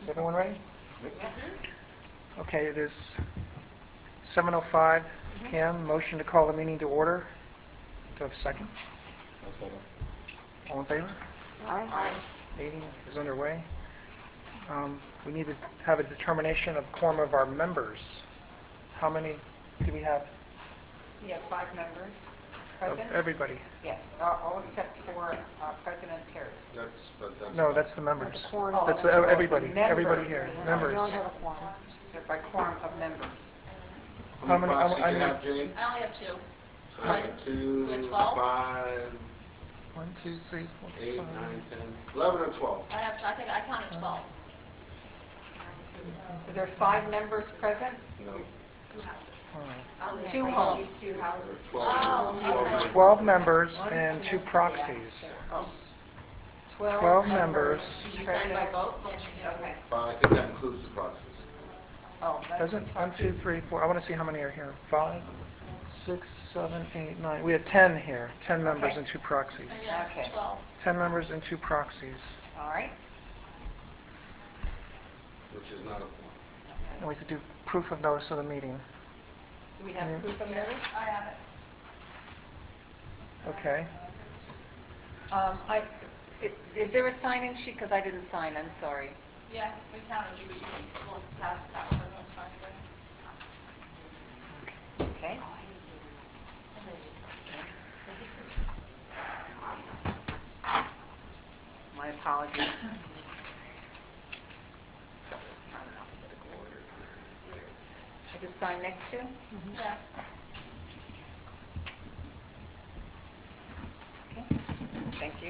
Is everyone ready? Okay, it is 7:05 p.m. Motion to call the meeting to order. Do I have a second? All in favor? Aye. Meeting is underway. We need to have a determination of quorum of our members. How many do we have? We have 5 members Of present. everybody? Yes, all except for President Terry. No, that's the members. That's a quorum. That's Oh, everybody. members. Everybody here. We Members. don't have a quorum. So by quorum of members. How many? proxies I you mean, have, Jane? I only have 2. So you have 2, We have 12? 5, 1, 2, 3, 4, 8, 9, 5. 10, 11, or 12. I think I counted 12. So there are 5 members present? No, Oh. 2 homes. there are 12. Oh, 12 okay. 12 members and 2 proxies. 12 members. You signed by vote? Okay. I think that includes the proxies. Oh, that's Doesn't 1, 2, 3, 4. I want to see how many are here. 5, 6, 7, 8, 9. We have 10 here. 10 members Okay. and 2 proxies. Yeah, Okay. 12. 10 members and 2 proxies. all right. Which is not a quorum. And we could do proof of notice of the meeting. Do we have proof of notice? I have it. Okay. Is there a sign-in sheet? Because I didn't sign, I'm sorry. Yeah, we counted you, but you can we'll pass that one. Everyone's fine with it. Okay. My apologies. I just sign next to? Yeah. Okay. Thank you.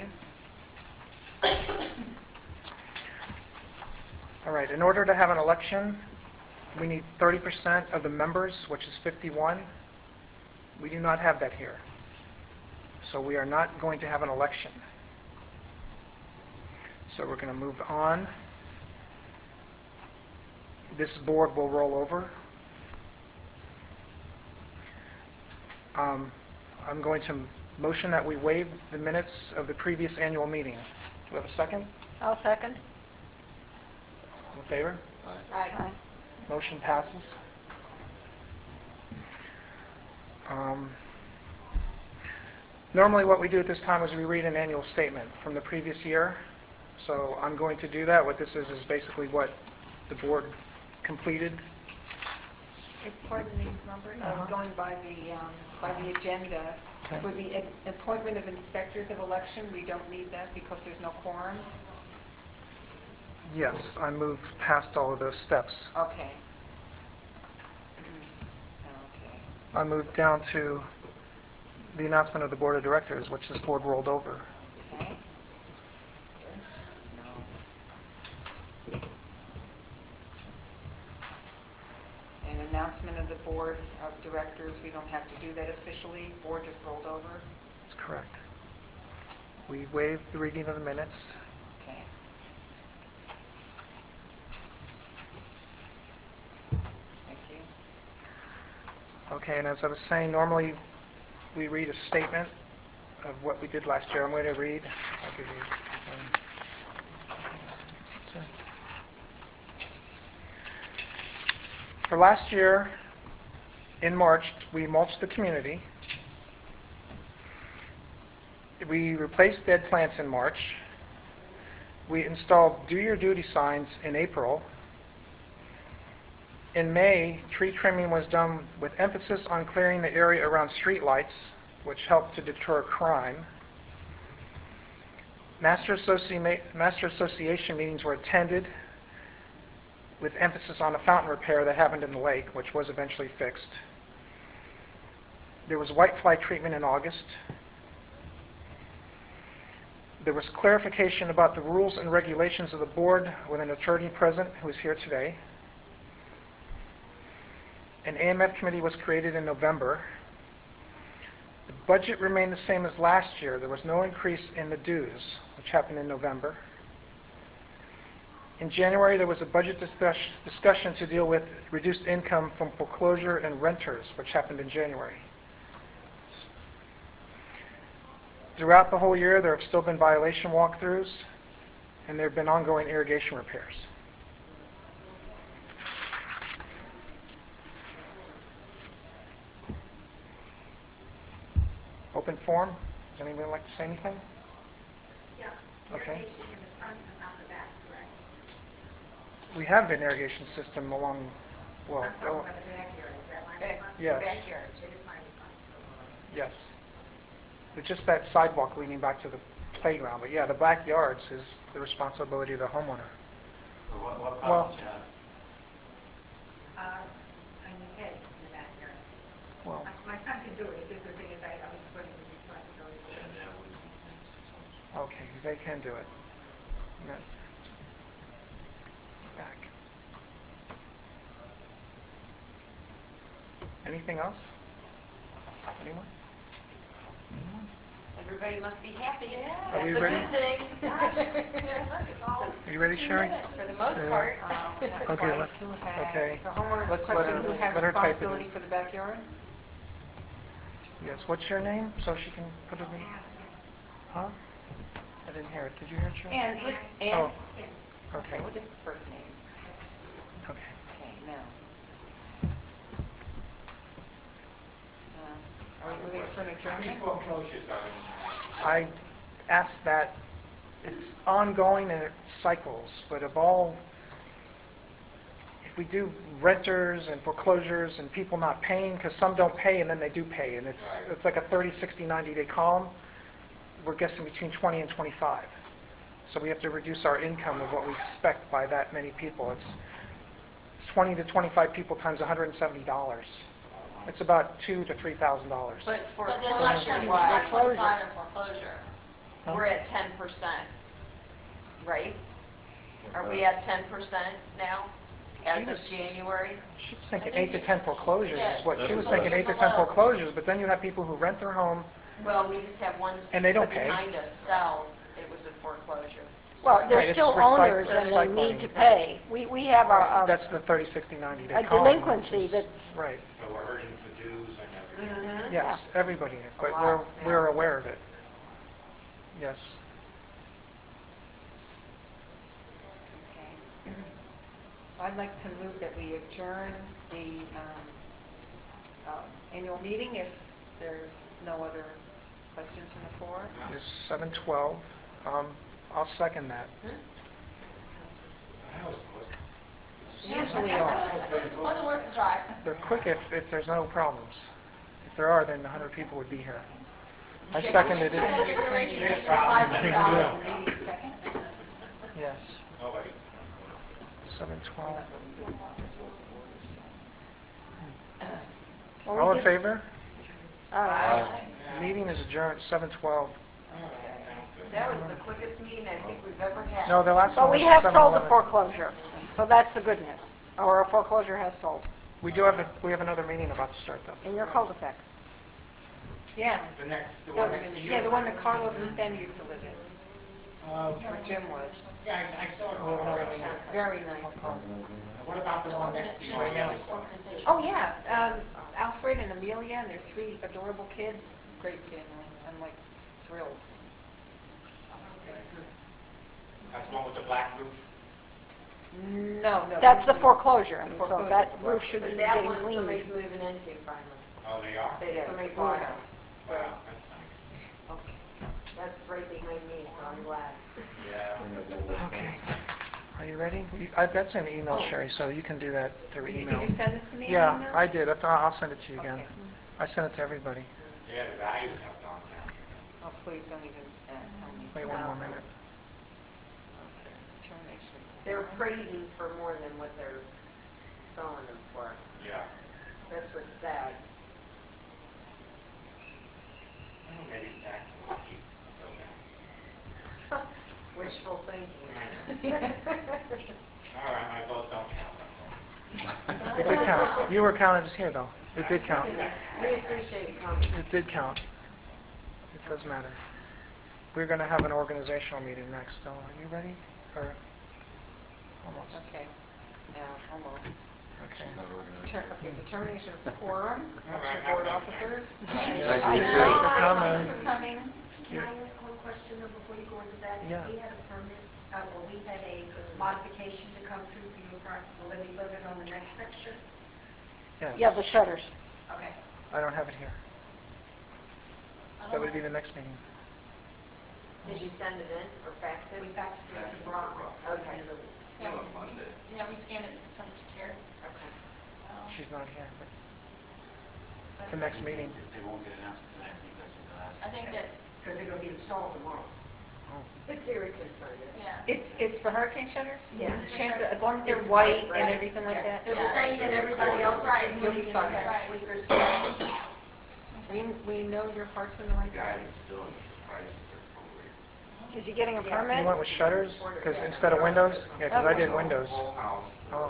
All right. In order to have an election, we need 30% of the members, which is 51. We do not have that here. So we are not going to have an election. So we're going to move on. This board will roll over. I'm going to motion that we waive the minutes of the previous annual meeting. Do we have a second? I'll second. In favor? Aye. Motion passes. Normally what we do at this time is we read an annual statement from the previous year. So I'm going to do that. What this is basically what the board completed. Pardon me, Robert, going by the agenda, Okay. for the appointment of inspectors of election, we don't need that because there's no quorum? Yes, I moved past all of those steps. Okay. I moved down to the announcement of the board of directors, which this board rolled over. Okay. An announcement of the board of directors, we don't have to do that officially, board just rolled over? That's correct. We waived the reading of the minutes. Okay. Thank you. Okay, and as I was saying, normally we read a statement of what we did last year. I'm going to read. I'll give you. For last year, in March, we mulched the community. We replaced dead plants in March. We installed Do Your Duty signs in April. In May, tree trimming was done with emphasis on clearing the area around streetlights, which helped to deter crime. Master Association meetings were attended with emphasis on a fountain repair that happened in the lake, which was eventually fixed. There was whitefly treatment in August. There was clarification about the rules and regulations of the board with an attorney present who is here today. An AMF committee was created in November. The budget remained the same as last year. There was no increase in the dues, which happened in November. In January, there was a budget discussion to deal with reduced income from foreclosure and renters, which happened in January. Throughout the whole year, there have still been violation walkthroughs, and there have been ongoing irrigation repairs. open forum. Does anyone like to say anything? Yeah. Okay. Irrigation in the front and not the back, correct? We have an irrigation system along, well, I'm talking about the backyard, is that my responsibility? Yes. Backyard. It is my responsibility. yes. It's just that sidewalk leading back to the playground. But yeah, the backyards is the responsibility of the homeowner. So what Well- problems you have? I need heads in the backyard. Well, My son can do it, the good thing is I was putting the responsibility for him. okay, they can do it. No. Back. Anything else? Anyone? Everybody must be happy. Are we That's a ready? good thing. Are you ready, Sherry? For the most part. Not Okay, quite. let- Who has, okay. the homeowner's Let's let question, her- who has let her type it in. responsibility for the backyard? Yes, what's your name, so she can put it in? Huh? I didn't hear it. Did you hear it, Sherry? And, Oh, Yes. okay, what is the first name? okay. Okay, now. Are we moving for an How many adjournment? foreclosures are I asked that, it's ongoing and it cycles, but if we do renters and foreclosures and people not paying, because some don't pay and then they do pay, and it's like a 30, 60, 90-day column, we're guessing between 20 and 25. So we have to reduce our income of what we expect by that many people. It's 20 to 25 people times $170. It's about $2,000 to $3,000. But But there's like foreclosure 25 wise, in foreclosure. we're at 10%, right? Are we at 10% now, as of was- January? She was thinking 8 to 10 foreclosures is what, she was Yeah. thinking 8 to 10 foreclosures, but then you have people who rent their home. Well, we just have one And they don't put pay. behind us sell, it was a foreclosure. Well, Right, they're it's still recycling- owners and they recycling. need to pay. We have That's the 30, 60, 90-day a column. delinquency which is- that's, Right, So we're hurting for dues and everything. yes, everybody, but lot, we're yeah. aware of it. Yes. Okay. I'd like to move that we adjourn the annual meeting if there's no other questions from the floor. It's 7:12. I'll second that. That was quick. Usually are. Wasn't worth the drive. They're quick if there's no problems. If there are, then 100 people would be here. I seconded it. Biggest problem in the world. Meeting second. Yes, Nobody. 7:12. well, All we in did, favor? uh, Meeting is adjourned, 7:12. That was the quickest meeting I think we've ever had. No, the last but one we was have sold the 7:11. foreclosure, so that's the good news. Or a foreclosure has sold We have another meeting about to start though. in your cul-de-sac. Yeah, The one next to you. yeah, the one that Carlos and Ben used to live in, where Jim was. Yeah, I saw it. We have another meeting. Very nice. What about the one next to you right now? Oh, yeah, Alfred and Amelia, and their 3 adorable kids. Great family. I'm like thrilled. That's the one with the black roof? No. That's the foreclosure, and so Foreclosure. that roof should be But that getting one cleaned. somebody's moving into finally. Oh, they are? They, Yeah, somebody it's bought moving it. out. So Wow, that's nice. Okay. that's right behind me, so I'm glad. Yeah. Okay. Are you ready? I've got some email, Sherry, so you can do that through Did email. you send this to me in Yeah, email? I did. I'll send it to you again. Okay. I sent it to everybody. Yeah, the values have gone down. Oh, please don't even tell me. Wait one more minute. Termination. They're appraising for more than what they're selling them for. Yeah. That's what's sad. Well, maybe taxes will keep going down. Wishful thinking. All right, my vote don't count. It did count. You were counted as here, though. It did count. We appreciate you coming. It did count. It does matter. We're going to have an organizational meeting next, so are you ready? Or almost? Okay. Yeah, almost. Okay. Okay, determination of quorum, election of board officers. Thanks for coming. For coming. Can I ask one question though before you go into that? Yeah. We had a permit, we had a modification to come through for your part, the levy limit on the next section? Yeah, the shutters. Okay. I don't have it here. That would be the next meeting. Did you send it in or fax it? We faxed it to Brock. Okay. Yeah, we scanned it and sent it to Terry. Okay. She's not here, but the next meeting. They won't get announced tonight because of the last. I think that, Because they're going to be installed tomorrow. Terry can sign it. yeah. It's for hurricane shutters? Yeah. Change it, as long as they're It's white white, and right? everything like that? They're the same that everybody else is Right. doing in the next week or so. We know your heart's in the right Guy place. is doing it, the prices are probably. Is he getting a You permit? went with shutters? Because instead of windows? Yeah, because I did windows. Whole house, Oh.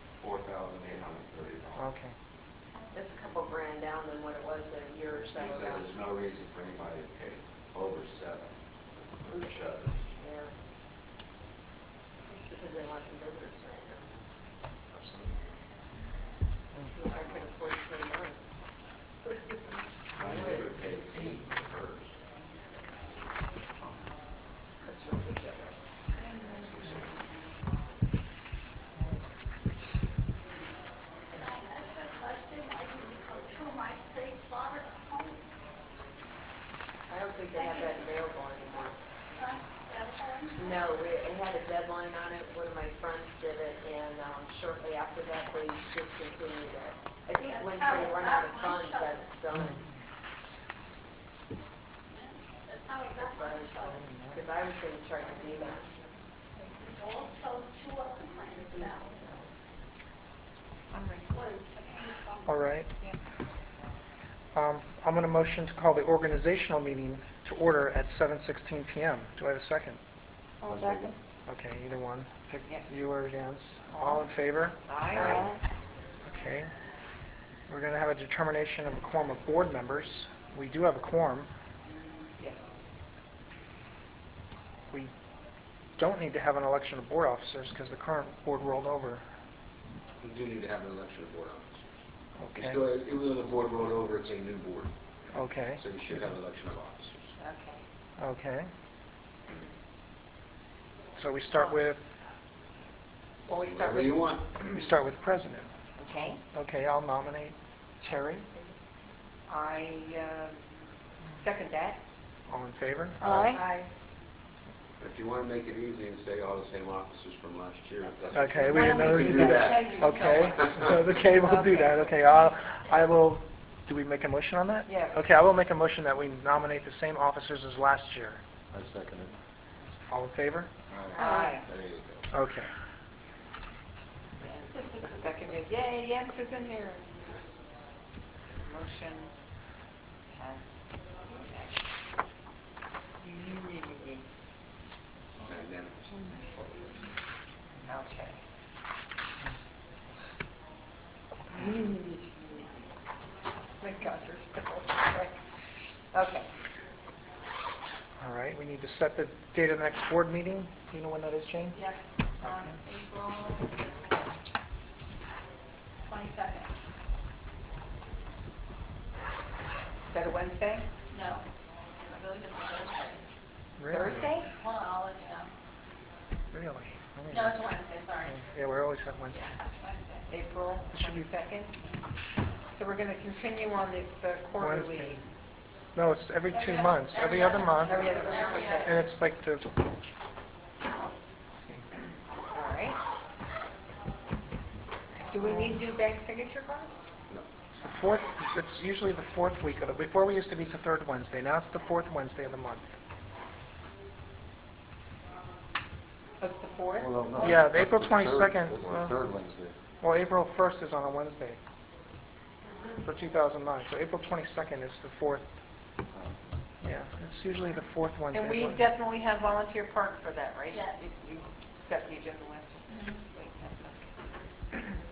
$4,830. Okay. It's a couple grand down than what it was a year or so He said ago. there's no reason for anybody to pay over 7 for shutters. Yeah. Because they want some business right now. See if I could afford to pay mine. I would have paid 8 for hers. That's ridiculous. I don't think they have that available anymore. No, it had a deadline on it. One of my friends did it, and shortly after that, they discontinued it. I think once they run out of funds, that's done. That's what I was told, because I was going to try to do that. I'm ready. All right. I'm going to motion to call the organizational meeting to order at 7:16 PM. Do I have a second? All second. Okay, either one. Pick Yes. you or Jens. All in favor? Aye. Okay. We're going to have a determination of a quorum of board members. We do have a quorum. Yes. We don't need to have an election of board officers because the current board rolled over. We do need to have an election of board officers. Okay. Still, even though the board rolled over, it's a new board, Okay. so you should have an election of officers. Okay. Okay. So we start with Well, we start Whatever with, you want. president. okay. Okay, I'll nominate Terry. I second that. All in favor? Aye. If you want to make it easy and say all the same officers from last year, if that's. Okay, we Why didn't don't know we we do could do that? that. Okay, okay, we'll do that. Okay, I will, do we make a motion on that? Yes. Okay, I will make a motion that we nominate the same officers as last year. I second it. All in favor? Aye. There you go. Okay. Seconded, yay, Jens is in here. Motion has. Magnanimous. Okay. My God, you're still, okay. All right, we need to set the date of the next board meeting. Do you know when that is, Jane? Yes, April 22nd. Is that a Wednesday? No, I believe it's a Thursday. Really? Thursday? Hold on, I'll let you know. Really? No, it's a Wednesday, sorry. Yeah, we always have Wednesday. Wednesday. April It should be- 22nd. So we're going to continue on the quarterly. Wednesday. No, it's every 2 months, every other month. Every other month, okay. And it's like the, All right. Do we need to do bank signature cards? it's the fourth, it's usually the fourth week of the, before we used to be the third Wednesday, now it's the fourth Wednesday of the month. It's the 4th? Well, no, Yeah, that's April the third- 22nd, That's well- the third Wednesday. Well, April 1st is on a Wednesday for 2009, so April 22nd is the fourth. Yeah, it's usually the fourth Wednesday. And we of the month. definitely have volunteer park for that, right? Yes. You set the agenda last week. Wait, that's okay.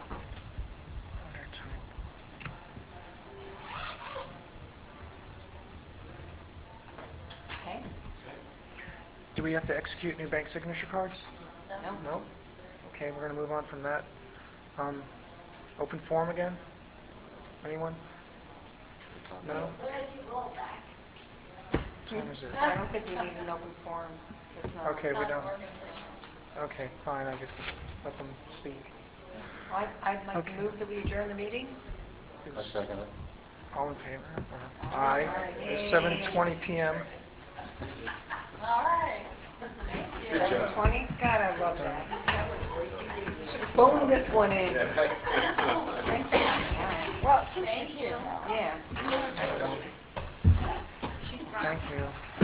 Okay. Do we have to execute new bank signature cards? No? No? Okay, we're going to move on from that. Open forum again? Anyone? No? What time is it? I don't think we need an open forum. It's not. Okay, we Not don't. organization. Okay, fine, I just let them speak. I'd like to Okay. move that we adjourn the meeting. I second it. All in favor? Aye. It's 7:20 PM. All right. 7:20? God, I love that. Should have phoned this one in. Well, since you're here now. Yeah. Thank you.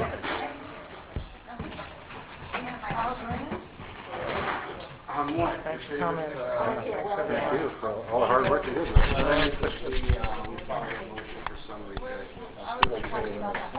Thanks for coming. Thanks, everyone. Thank you for all the hard work you did. We filed a motion for summary judgment. I was talking about that.